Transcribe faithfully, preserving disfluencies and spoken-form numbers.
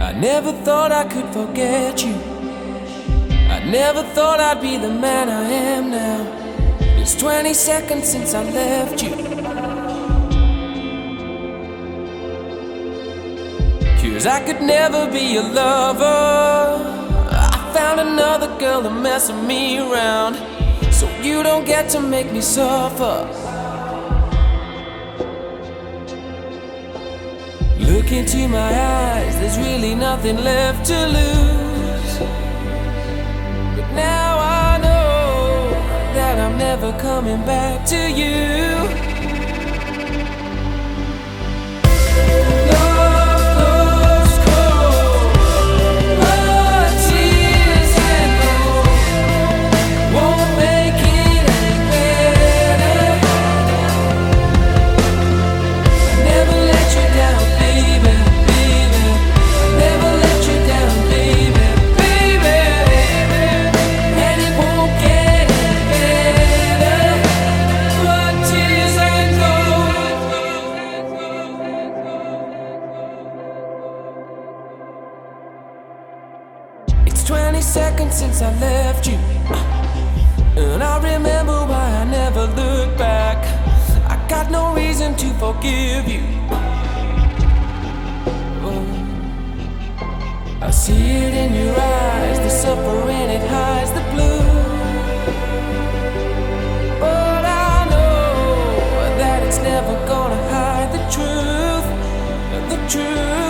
I never thought I could forget you. I never thought I'd be the man I am now. It's twenty seconds since I left you. 'Cause I could never be your lover. I found another girl to mess me around, so you don't get to make me suffer. Look into my eyes, there's really nothing left to lose. But now I know that I'm never coming back to you. twenty seconds since I left you, and I remember why I never looked back. I got no reason to forgive you. Oh, I see it in your eyes, the suffering, it hides the blue. But I know that it's never gonna hide the truth, the truth.